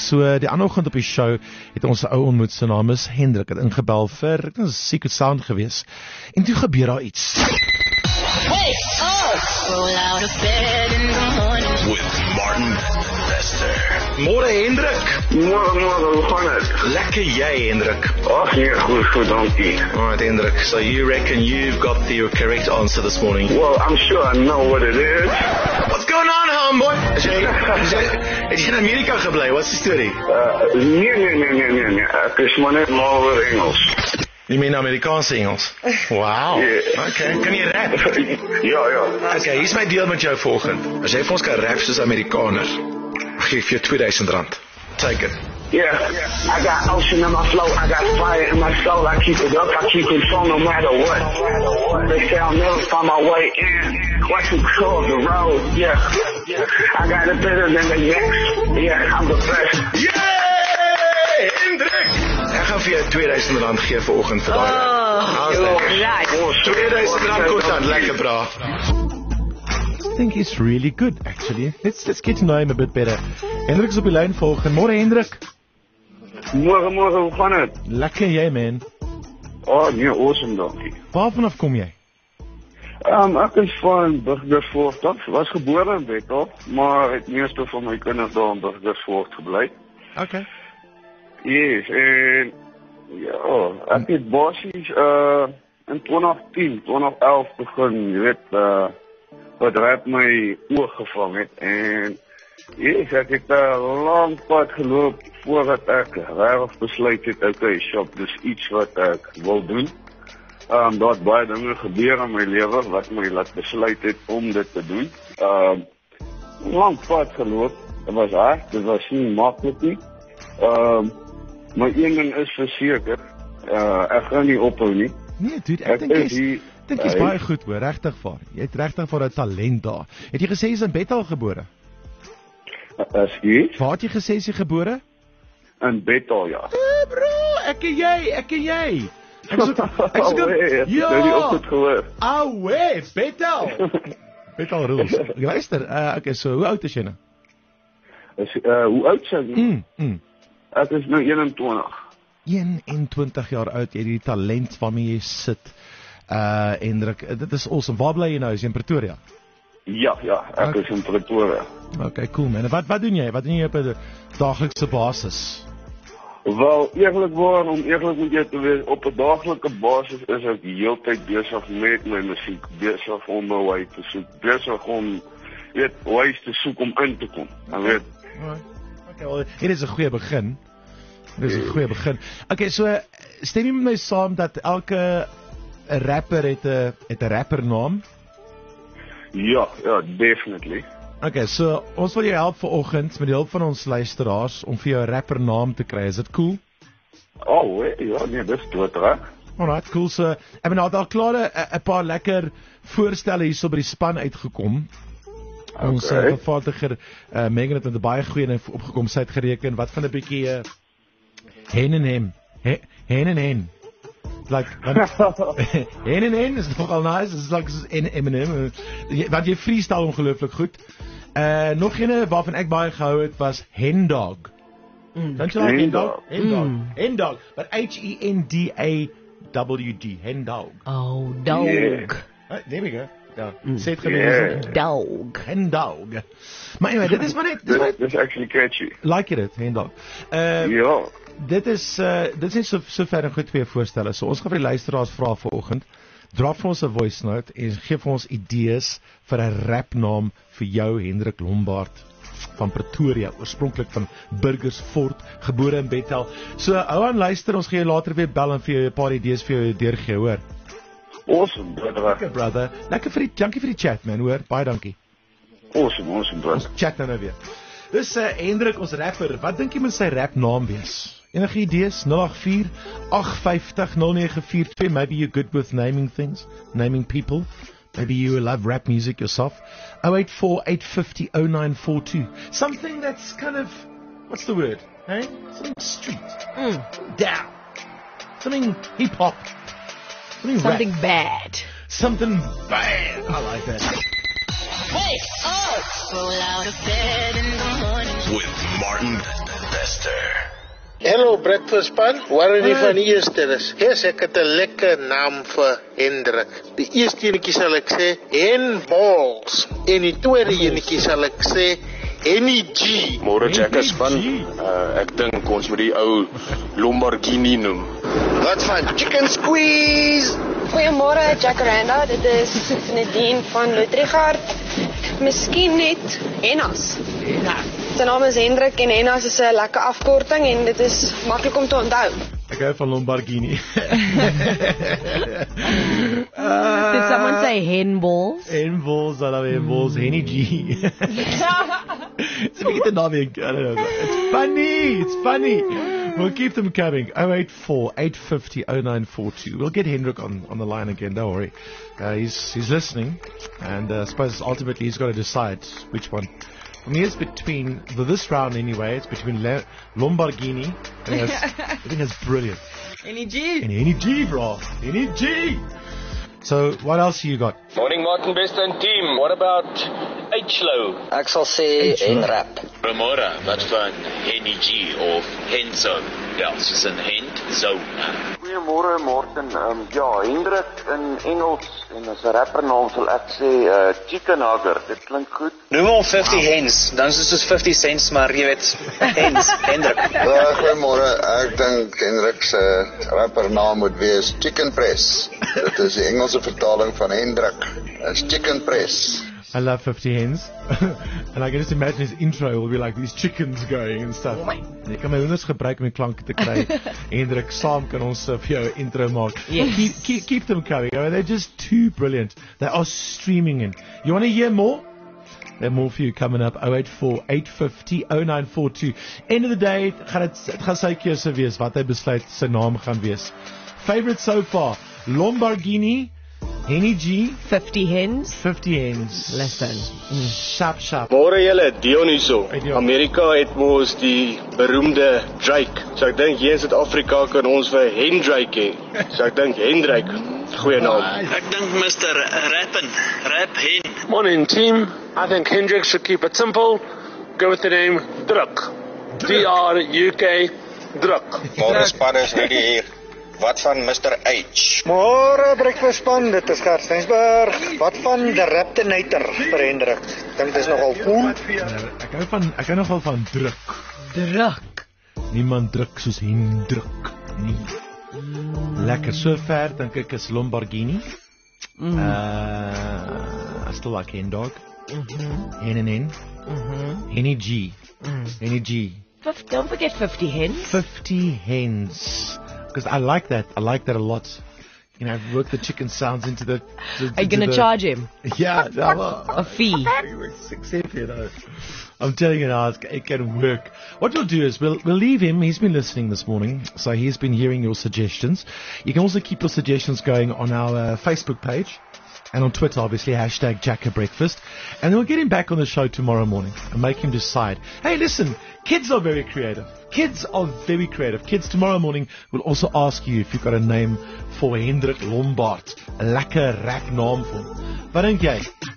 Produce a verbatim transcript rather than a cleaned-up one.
So, die ander oggend op die show het ons 'n ou ontmoet, sy naam is Hendrik, het ingebel vir, ek dink dit was Secret Sound gewees. En toe gebeur daar iets. Wake up! Roll out of bed in the morning. With Martin Bester. Môre Hendrik. Môre, môre, hoe gaan het? Lekker jy Hendrik. Ag nee, goed, goed, dankie. Alright Hendrik, so you reckon you've got the correct answer this morning? Well, I'm sure I know what it is. What's going on, homeboy? Is jy, is jy, het jy in Amerika gebly? What's the story? Uh, nee, nee, nee, nee, nee, nee. Ek is maar net mal oor Engels. You mean Amerikaanse Engels? Wow. Yeah. Okay, kan jy rap? Ja, ja. Okay, hier's my deal met jou volgende. As jy vir ons kan rap soos Amerikaner, gee ek vir jou two thousand rand. Take it. Yeah, I got ocean in my flow, I got fire in my soul, I keep it up, I keep it on no matter what. They say I'll never find my way in, watch me curve the road, yeah. I got it better than the next, yeah, I'm the best. Yay! Hendrik! Ek gaan vir jou two thousand rand gee vir oggend vir daai. Oh, right. two thousand rand kos dan, lekker bra. I think he's really good, actually. Let's, let's get to know him a bit better. Hendrik is op die lyn volgende. Môre Hendrik. Môre, môre, hoe gaan het? Lekker jy, man. Oh, nee, awesome, dankie. Waarvan af kom jy? Um, ek is van Burgersfort af, was gebore in Bethal, maar het meeste van my kinders daar in Burgersfort gebly. Okay. Yes, en ja, ek het basies uh, in twintig ten, twintig elf begin, jy weet, uh, wat rap my oog gevang het, en yes, ek het 'n lang pad geloop voordat ek regtig besluit het, okay, shop, dis iets wat ek wil doen. Um, daar het baie dinge gebeur in my lewe wat my laat besluit het om dit te doen. Um, lang pad geloop, dit was hard, dit was nie maklik nie. Um, maar een ding is verseker, uh, ek gaan nie ophou nie. Nee, dude, ek dink jy's dink jy's baie goed hoor, regtig vir. Jy het regtig vir 'n talent daar. Het jy gesê jy's in Bethal gebore? Excuse? Waar het jy gesê jy's gebore? In Bethal, ja. Eh, bro, ek en jy, ek en jy. Ek is ook, ek is ook, Oh, hey, ja. nou die oggend gehoor. Au, wey, Bethal. Bethal rules. Luister, uh, okay, so hoe oud is jy nou? Is, uh, hoe oud sê jy? Mm, mm. Ek is nou eenentwintig. eenentwintig jaar oud, jy het die talent waarmee jy sit. Uh, Hendrik, dit is awesome. Waar bly jy nou? Is jy in Pretoria? Ja, ja, ek Okay. is in Pretoria. Okay, cool man. En wat, wat doen jy? Wat doen jy op 'n daaglikse basis? Wel, eerlikwaar, om eerlik met jou te wees, op 'n daaglikse basis is ek die hele tyd besig met my musiek, besig om my way te soek, besig om, weet, ways te soek om in te kom. Jy weet, Okay, well, dit is 'n goeie begin. Dit is 'n goeie begin. Okay, so stem jy met my saam dat elke 'n rapper het 'n het 'n rappernaam? ja, ja, definitely. Okay, so ons wil jou help vanoggend met die hulp van ons luisteraars om vir jou 'n rappernaam te kry. Is dit cool? Oh, hey, ja, nee, dis dood reg. Alright, cool. So, ek ben al klaar 'n 'n paar lekker voorstelle hierso by die span uitgekom. Okay. Ons uh, vervaardiger uh, Megan het met 'n baie goeie ding opgekom. Sy het gereken wat van 'n bietjie uh, hen en hem. He, hen en hen. Like hen en hen is nogal nice. It's like en Eminem. Want jy freestyle ongelooflik goed. Uh nog een waarvan ek baie gehou het was Hendog. Mm. Don't you like Hendog? Hendog. Mm. Hendog. But H E N D A W G. Hendog. Oh, dog. Yeah. Uh, there we go. Ja, Mm. sê dit Yeah. genoeg. Dog. Hendog. Maar anyway, dit is maar net, dit is maar net, Dis dis actually catchy. like jy dit, Hendog. Uh Ja. Dit is uh dit is net so so ver en goed twee voorstelle. So ons gaan vir die luisteraars vra vanoggend. Drop vir ons 'n voice note en gee vir ons idees vir 'n rapnaam vir jou Hendrik Lombard van Pretoria, oorspronklik van Burgersfort, gebore in Bethal. So hou aan luister, ons gaan jou later weer bel en vir jou 'n paar idees vir jou deurgee, hoor. Awesome, dood reg. Lekker brother. Lekker vir die dankie vir die chat man, hoor. Baie dankie. Awesome, awesome, brother. Ons chat nou nou weer. Dis uh, Hendrik, ons rapper. Wat dink jy moet sy rapnaam wees? Enige idees? nul agt vier agt vyf nul nul nege vier twee. Maybe you're good with naming things, naming people. Maybe you love rap music yourself. oh eight four eight five zero oh nine four two. Something that's kind of, what's the word? Hey? Something street. Mm. Down. Something hip-hop. Something, Something rap. bad. Something bad. I like that. Wake up! Roll out of bed in the morning. With Martin Wester. Hello breakfast span, waar die van die eerste is. Yes, ek het 'n lekker naam vir Hendrik. Die eerste enetjie sal ek sê Hen Balls. En die tweede enetjie sal ek sê Henny G. Môre Jacker span, uh, ek dink ons moet die ou Lamborghini noem. Wat van Chicken Squeeze? Goeiemôre Jacaranda, dit is Nadine van Lutrigard. Miskien net Hennas. Sy naam is Hendrik en Hennas is 'n lekker afkorting en dit is maklik om te onthou. Ek hou van Lamborghini. Did someone say hen balls? Hen balls, I love hen balls. Henny G. It's a bit annoying. I don't know. It's funny. It's funny. We'll keep them coming. oh eight four, eight five zero, oh nine four two. We'll get Hendrik on, on the line again. Don't worry. Uh, he's he's listening, and uh, I suppose ultimately he's got to decide which one. For me, it's between for this round anyway. It's between Le- Lamborghini. I think that's, I think that's brilliant. Henny G. And Henny G, bro. Henny G. So, what else you got? Morning, Martin Best and team. What about H-Low? Ek sal sê Henrap. Goeiemôre, wat van Henny G of Henzo? Ja, soos in Hend, zo. Goeiemôre, Martin. Um, ja, Hendrik in Engels en as 'n rappernaam sal ek sê uh, Chicken Hugger. Dit klink goed. Noem hom fifty hens, dan is dit soos fifty cents, maar jy weet, hens, Hendrik. Ja, goeiemôre. Ek dink Hendrik se rappernaam moet wees Chicken Press. Dit is die Engelse vertaling van Hendrik. It's Chicken Press. I love fifty hens. And I can just imagine his intro will be like these chickens going and stuff. Jy kan my hoenders gebruik om die klanke te kry. Hendrik, saam kan ons uh, vir jou 'n intro maak. Yes. Keep, keep, keep them coming. I mean, they're just too brilliant. They are streaming in. You want to hear more? There's more for you coming up. oh eight four, eight five zero, oh nine four two. End of the day, gaan dit dit gaan sy keuse wees wat hy besluit sy naam gaan wees. Favorite so far, Lamborghini, Henny G, fifty hens. fifty hens. Listen. Mm. Sharp, sharp. Môre julle, Dion hierso. Hey, Dion. Amerika het mos die beroemde Drake. So ek dink hier in Suid-Afrika kan ons vir Hendrik hê. So ek dink Hendrik, goeie naam. Ek dink Mister Rappen, Rap Hen. Morning team, I think Hendrik should keep it simple. Go with the name Druk. D R U K, Druk. Môre span is ready hier. Wat van Mister H? Môre breakfast span, dit is Gert Stensberg. Wat van die Raptonator vir Hendrik? Dink dit is nogal cool. Ek hou van ek hou nogal van druk. Druk. Niemand druk soos Hendrik nie. Lekker so ver dink ek is Lamborghini. Mm. Uh, I still like Hen Dog. Mhm. Hen and Hen. Mhm. Henny G. Mm. Henny G. Fif- Don't forget fifty hens. fifty hens. Because I like that. I like that a lot. You know, I've worked the chicken sounds into the... To, Are you going to the, charge him? Yeah. No, a fee? Six F, you know. I'm telling you now, it can work. What we'll do is we'll we'll leave him. He's been listening this morning, so he's been hearing your suggestions. You can also keep your suggestions going on our uh, Facebook page and on Twitter, obviously, hashtag Jacker Breakfast. And then we'll get him back on the show tomorrow morning and make him decide. Hey, listen, kids are very creative. Kids are very creative. Kids tomorrow morning will also ask you if you've got a name for Hendrik Lombard. 'n Lekker rap naam vir hom. Wat dink jy?